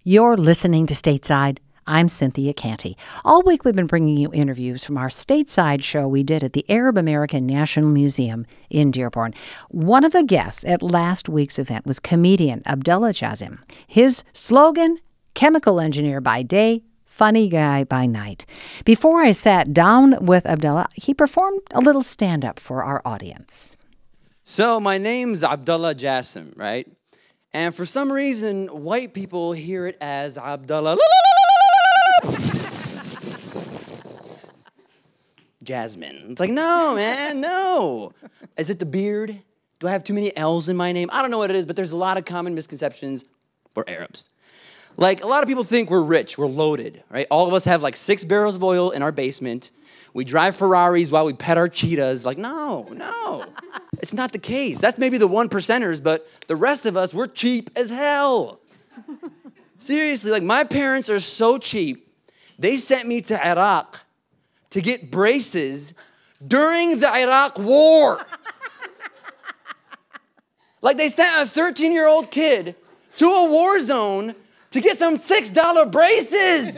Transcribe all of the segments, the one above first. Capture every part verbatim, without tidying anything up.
You're listening to Stateside. I'm Cynthia Canty. All week we've been bringing you interviews from our Stateside show we did at the Arab American National Museum in Dearborn. One of the guests at last week's event was comedian Abdullah Jazim. His slogan, chemical engineer by day, funny guy by night. Before I sat down with Abdullah, he performed a little stand-up for our audience. So my name's Abdullah Jazim, right? And for some reason, white people hear it as Abdullah Jasmine. It's like, no, man, no. Is it the beard? Do I have too many L's in my name? I don't know what it is, but there's a lot of common misconceptions for Arabs. Like, a lot of people think we're rich, we're loaded, right? All of us have like six barrels of oil in our basement. We drive Ferraris while we pet our cheetahs. Like, no, no. It's not the case. That's maybe the one percenters, but the rest of us, we're cheap as hell. Seriously, like my parents are so cheap, they sent me to Iraq to get braces during the Iraq War. Like they sent a thirteen-year-old kid to a war zone to get some six dollar braces.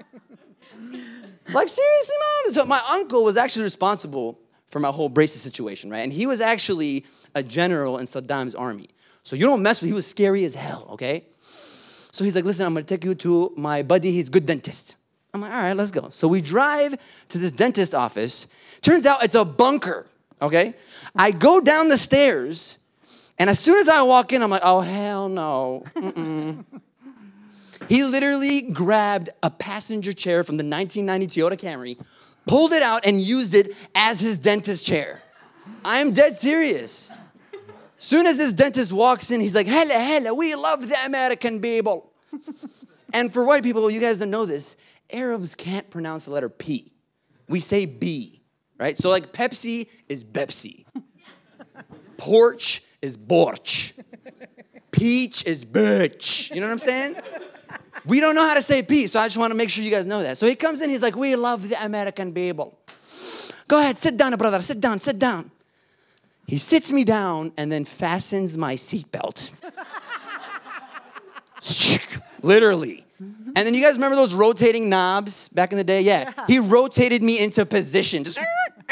Like seriously, Mom? So my uncle was actually responsible for my whole braces situation, right? And he was actually a general in Saddam's army. So you don't mess with him. He was scary as hell, okay? So he's like, listen, I'm gonna take you to my buddy, he's a good dentist. I'm like, all right, let's go. So we drive to this dentist office. Turns out it's a bunker, okay? I go down the stairs, and as soon as I walk in, I'm like, oh, hell no. Mm-mm. He literally grabbed a passenger chair from the nineteen ninety Toyota Camry, pulled it out, and used it as his dentist chair. I'm dead serious. Soon as this dentist walks in, he's like, hella, hella, we love the American people. And for white people, you guys don't know this, Arabs can't pronounce the letter P. We say B, right? So like Pepsi is Bepsi. Porch is Borch. Peach is bitch. You know what I'm saying? We don't know how to say P, so I just want to make sure you guys know that. So he comes in, he's like, we love the American people. Go ahead, sit down, brother, sit down, sit down. He sits me down and then fastens my seatbelt. Literally. And then you guys remember those rotating knobs back in the day? Yeah. He rotated me into position. Just.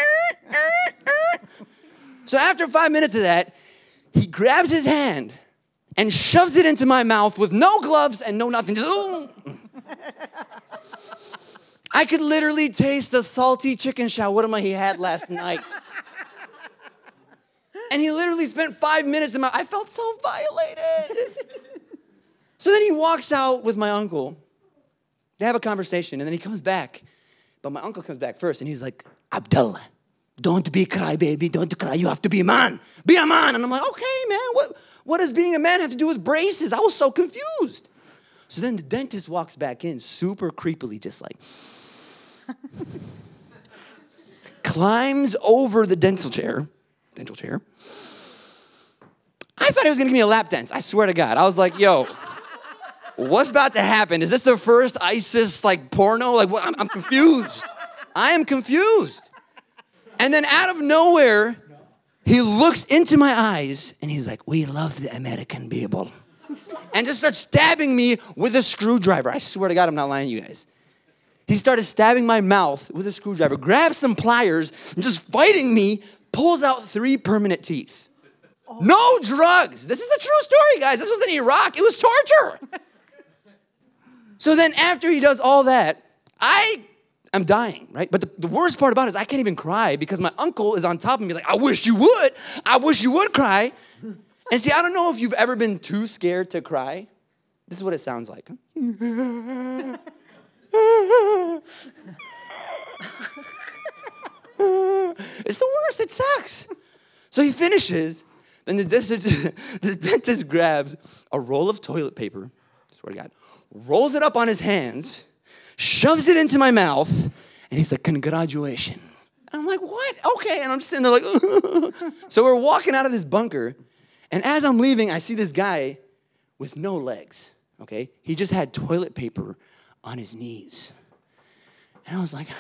So after five minutes of that, he grabs his hand and shoves it into my mouth with no gloves and no nothing. Just, I could literally taste the salty chicken shawarma he had last night. And he literally spent five minutes in my, I felt so violated. So then he walks out with my uncle. They have a conversation, and then he comes back. But my uncle comes back first, and he's like, Abdullah, don't be a crybaby, don't cry. You have to be a man. Be a man. And I'm like, okay, man, what, what does being a man have to do with braces? I was so confused. So then the dentist walks back in, super creepily, just like, climbs over the dental chair, dental chair. I thought he was going to give me a lap dance. I swear to God. I was like, yo, what's about to happen? Is this the first ISIS, like, porno? Like, what? I'm, I'm confused. I am confused. And then out of nowhere, he looks into my eyes, and he's like, we love the American people. And just starts stabbing me with a screwdriver. I swear to God, I'm not lying to you guys. He started stabbing my mouth with a screwdriver, grabs some pliers, and just fighting me, pulls out three permanent teeth. Oh. No drugs. This is a true story, guys. This was in Iraq. It was torture. So then after he does all that, I am dying, right? But the, the worst part about it is I can't even cry because my uncle is on top of me like, I wish you would. I wish you would cry. And see, I don't know if you've ever been too scared to cry. This is what it sounds like. It's the worst. It sucks. So he finishes. Then the dentist, the dentist grabs a roll of toilet paper, swear to God, rolls it up on his hands, shoves it into my mouth, and he's like, congratulations. And I'm like, what? Okay. And I'm just sitting there like, so we're walking out of this bunker, and as I'm leaving, I see this guy with no legs, okay? He just had toilet paper on his knees. And I was like,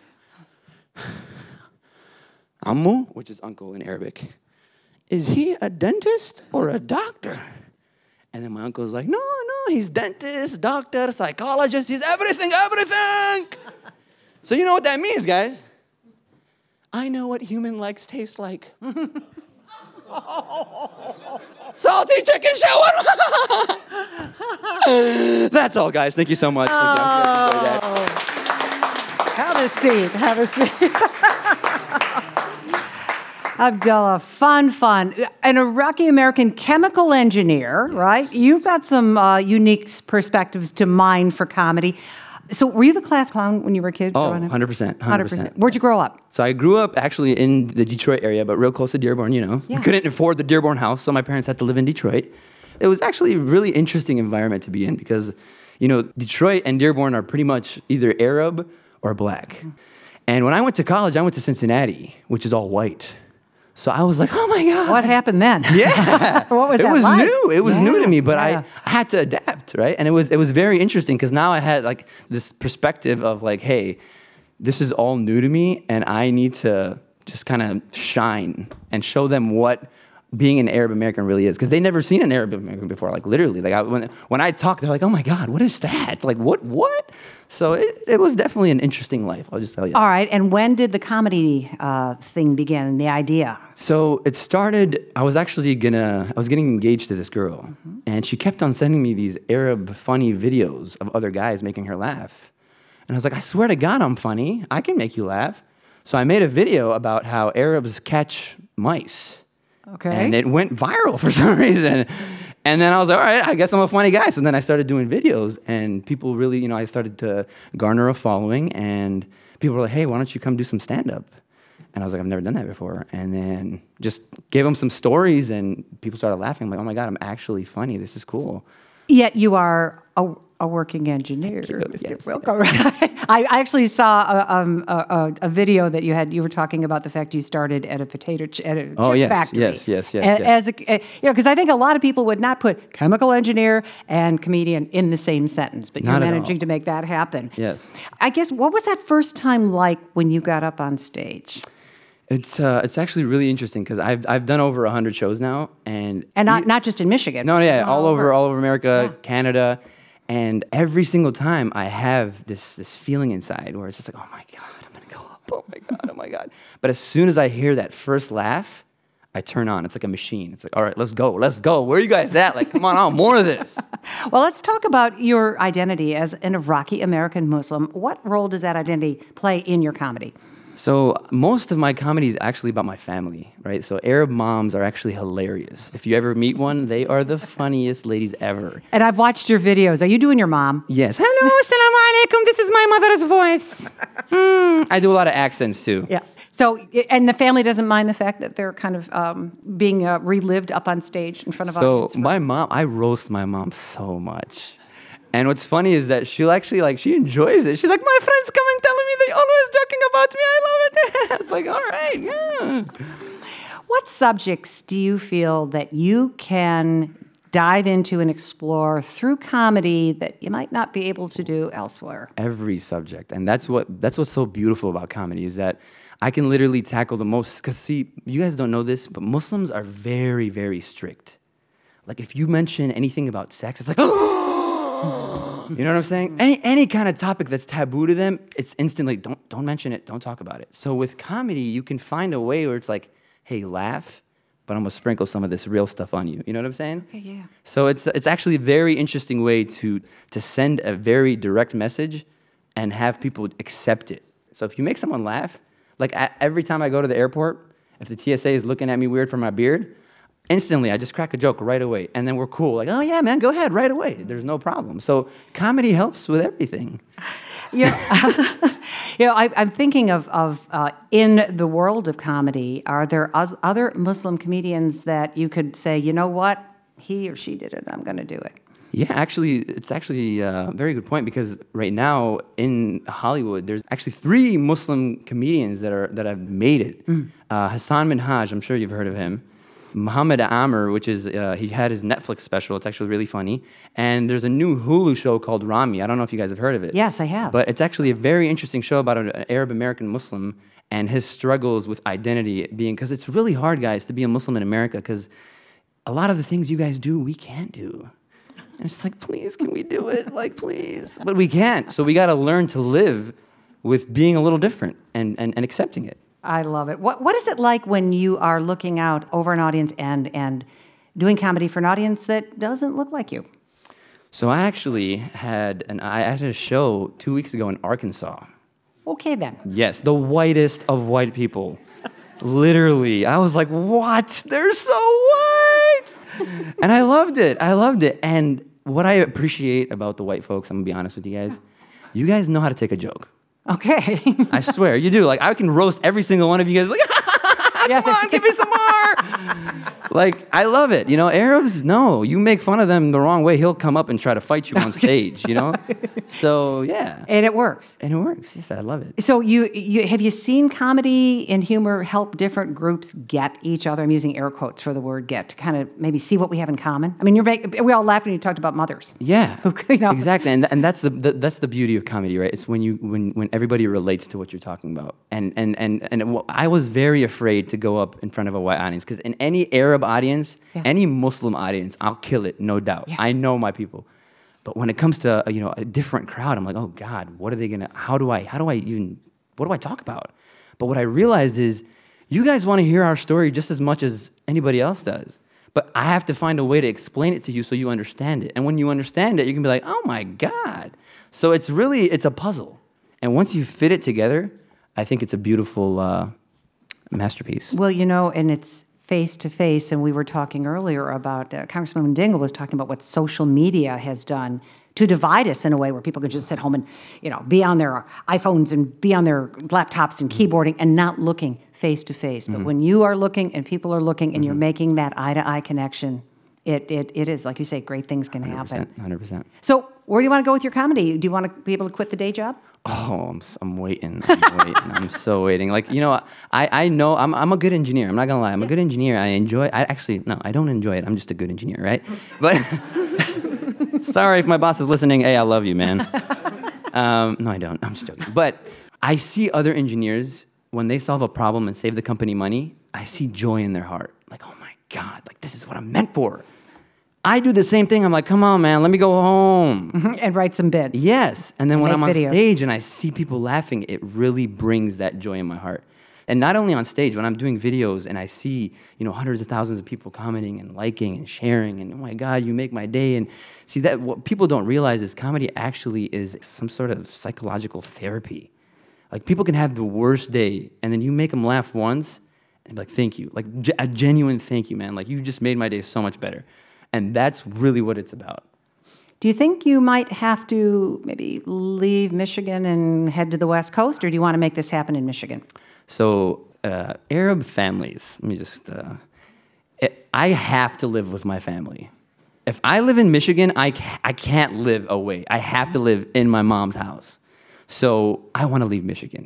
Ammu, which is uncle in Arabic, is he a dentist or a doctor? And then my uncle's like, no, no, he's dentist, doctor, psychologist, he's everything, everything. So you know what that means, guys? I know what human legs taste like. Salty chicken shawarma. That's all, guys. Thank you so much. Thank you. Oh. Have a seat. Have a seat. Abdullah, fun, fun. An Iraqi-American chemical engineer, right? You've got some uh, unique perspectives to mine for comedy. So were you the class clown when you were a kid? Oh, growing up? one hundred percent. one hundred percent. Where'd you grow up? So I grew up actually in the Detroit area, but real close to Dearborn, you know. Yeah. We couldn't afford the Dearborn house, so my parents had to live in Detroit. It was actually a really interesting environment to be in because, you know, Detroit and Dearborn are pretty much either Arab or black. And when I went to college, I went to Cincinnati, which is all white. So I was like, oh my God. What happened then? Yeah. What was it that was like? new. It was Yeah, new to me, but yeah. I had to adapt, right? And it was it was very interesting because now I had like this perspective of like, hey, this is all new to me and I need to just kind of shine and show them what being an Arab American really is, because they never seen an Arab American before. Like literally, like I, when when I talk, they're like, "Oh my God, what is that? Like what what?" So it, it was definitely an interesting life. I'll just tell you. All right, and when did the comedy uh, thing begin? The idea? So it started. I was actually gonna. I was getting engaged to this girl, mm-hmm. and she kept on sending me these Arab funny videos of other guys making her laugh, and I was like, "I swear to God, I'm funny. I can make you laugh." So I made a video about how Arabs catch mice. Okay. And it went viral for some reason. And then I was like, all right, I guess I'm a funny guy. So then I started doing videos, and people really, you know, I started to garner a following, and people were like, hey, why don't you come do some stand-up? And I was like, I've never done that before. And then just gave them some stories, and people started laughing. I'm like, oh my God, I'm actually funny. This is cool. Yet you are a, a working engineer. Yes, Welcome. I actually saw a, um, a, a video that you had. You were talking about the fact you started at a potato ch- at a oh, chip yes, factory. yes, yes, yes, A- yes. As a, you know, because I think a lot of people would not put chemical engineer and comedian in the same sentence, but you're Not at managing all. to make that happen. Yes. I guess, what was that first time like when you got up on stage? It's uh, it's actually really interesting because I've I've done over a hundred shows now, and And not you- not just in Michigan. No, yeah, but all over, all over America, Yeah. Canada, and every single time I have this this feeling inside where it's just like, oh my God, I'm gonna go up. Oh my God, oh my God. But as soon as I hear that first laugh, I turn on. It's like a machine. It's like, all right, let's go, let's go. Where are you guys at? Like, come on, I want more of this. Well, let's talk about your identity as an Iraqi American Muslim. What role does that identity play in your comedy? So most of my comedy is actually about my family, right? So Arab moms are actually hilarious. If you ever meet one, they are the funniest ladies ever. And I've watched your videos. Are you doing your mom? Yes. Hello, assalamu alaikum. This is my mother's voice. Mm. I do a lot of accents too. Yeah. So, and the family doesn't mind the fact that they're kind of um, being uh, relived up on stage in front of So audience. my mom, I roast my mom so much. And what's funny is that she'll actually, like, she enjoys it. She's like, my friends come and telling me they always joking about me. I love it. It's like, all right, yeah. What subjects do you feel that you can dive into and explore through comedy that you might not be able to do elsewhere? Every subject. And that's what that's what's so beautiful about comedy is that I can literally tackle the most. Because, see, you guys don't know this, but Muslims are very, very strict. Like, if you mention anything about sex, it's like, oh! You know what I'm saying? Any any kind of topic that's taboo to them, it's instantly, don't don't mention it, don't talk about it. So with comedy, you can find a way where it's like, hey, laugh, but I'm gonna sprinkle some of this real stuff on you. You know what I'm saying? Okay, yeah. So it's it's actually a very interesting way to to send a very direct message and have people accept it. So if you make someone laugh, like I, every time I go to the airport, if the T S A is looking at me weird for my beard, instantly, I just crack a joke right away, and then we're cool. Like, oh yeah, man, go ahead, right away. There's no problem. So comedy helps with everything. Yeah, you know, I, I'm thinking of of uh, in the world of comedy. Are there os- other Muslim comedians that you could say, you know what, he or she did it, I'm going to do it? Yeah, actually, it's actually a very good point because right now in Hollywood, there's actually three Muslim comedians that are that have made it. Mm. Uh, Hassan Minhaj, I'm sure you've heard of him. Muhammad Amr, which is, uh, he had his Netflix special. It's actually really funny. And there's a new Hulu show called Rami. I don't know if you guys have heard of it. Yes, I have. But it's actually a very interesting show about an Arab American Muslim and his struggles with identity being, because it's really hard, guys, to be a Muslim in America because a lot of the things you guys do, we can't do. And it's like, please, can we do it? Like, please. But we can't. So we got to learn to live with being a little different and, and, and accepting it. I love it. What What is it like when you are looking out over an audience and and doing comedy for an audience that doesn't look like you? So I actually had an I had a show two weeks ago in Arkansas. Okay, then. Yes, the whitest of white people. Literally, I was like, what? They're so white. And I loved it. I loved it. And what I appreciate about the white folks, I'm gonna be honest with you guys, you guys know how to take a joke. Okay. I swear, you do. Like, I can roast every single one of you guys. Like, Yeah. come on, give me some more. Like, I love it. You know, Arabs, no, you make fun of them the wrong way, he'll come up and try to fight you on stage, you know? So, yeah. And it works. And it works. Yes, I love it. So you, you have you seen comedy and humor help different groups get each other? I'm using air quotes for the word "get" to kind of maybe see what we have in common. I mean, you're we all laughed when you talked about mothers. Yeah, Who, you know. exactly, and and that's the, the that's the beauty of comedy, right? It's when you when when everybody relates to what you're talking about. And and and and I was very afraid to go up in front of a white audience because in any Arab audience, yeah. any Muslim audience, I'll kill it, no doubt. Yeah. I know my people. But when it comes to you know a different crowd, I'm like, oh God, what are they gonna? How do I? How do I even? What do I talk about? But what I realized is, you guys want to hear our story just as much as anybody else does. But I have to find a way to explain it to you so you understand it. And when you understand it, you can be like, oh my God. So it's really it's a puzzle. And once you fit it together, I think it's a beautiful uh, masterpiece. Well, you know, and it's face to face, and we were talking earlier about, uh, Congressman Dingell was talking about what social media has done to divide us in a way where people can just sit home and, you know, be on their iPhones and be on their laptops and keyboarding and not looking face to face. But mm-hmm. when you are looking and people are looking and mm-hmm. you're making that eye to eye connection, it, it it is, like you say, great things can happen. one hundred percent. So where do you want to go with your comedy? Do you want to be able to quit the day job? Oh, I'm, I'm waiting. I'm waiting. I'm so waiting. Like, you know, I, I know I'm I'm a good engineer. I'm not going to lie. I'm a good engineer. I enjoy I actually, no, I don't enjoy it. I'm just a good engineer, right? But sorry if my boss is listening. Hey, I love you, man. Um, no, I don't. I'm just joking. But I see other engineers, when they solve a problem and save the company money, I see joy in their heart. Like, oh my God, like this is what I'm meant for. I do the same thing. I'm like, come on, man, let me go home. Mm-hmm. And write some bits. Yes. And then and when I'm on videos. stage and I see people laughing, it really brings that joy in my heart. And not only on stage, when I'm doing videos and I see, you know, hundreds of thousands of people commenting and liking and sharing, and oh my God, you make my day. And see, that what people don't realize is comedy actually is some sort of psychological therapy. Like, people can have the worst day, and then you make them laugh once, and be like, thank you. Like, a genuine thank you, man. Like, you just made my day so much better. And that's really what it's about. Do you think you might have to maybe leave Michigan and head to the West Coast, or do you want to make this happen in Michigan? So, uh, Arab families, let me just, uh, it, I have to live with my family. If I live in Michigan, I, ca- I can't live away. I have to live in my mom's house. So, I want to leave Michigan.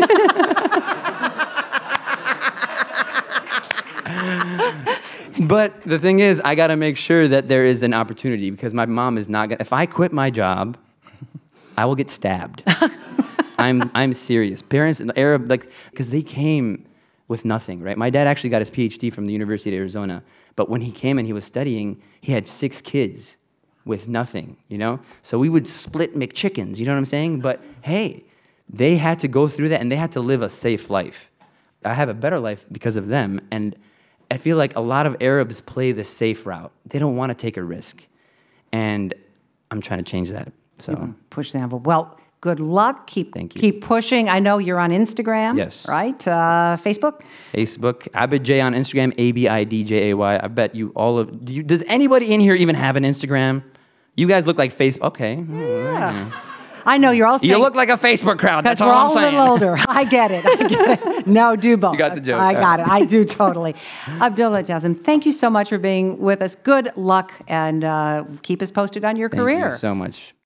But the thing is, I got to make sure that there is an opportunity, because my mom is not going to, if I quit my job, I will get stabbed. I'm I'm serious. Parents in the Arab, like, because they came with nothing, right? My dad actually got his P H D from the University of Arizona, but when he came and he was studying, he had six kids with nothing, you know? So we would split McChickens, you know what I'm saying? But hey, they had to go through that, and they had to live a safe life. I have a better life because of them, and I feel like a lot of Arabs play the safe route. They don't want to take a risk. And I'm trying to change that. So mm-hmm. Push the envelope. Well, good luck. Keep Thank you. Keep pushing. I know you're on Instagram. Yes. Right? Uh, Facebook? Facebook. Abid J on Instagram. A B I D J A Y. I bet you all of... Do you, does anybody in here even have an Instagram? You guys look like Facebook. Okay. Yeah. I know you're all saying... You look like a Facebook crowd. That's all I'm saying. Because we're all a little older. I get it. I get it. No, do both. You got the joke. I got it. I do totally. Abdullah Jassim, thank you so much for being with us. Good luck, and uh, keep us posted on your Thank career. Thank you so much.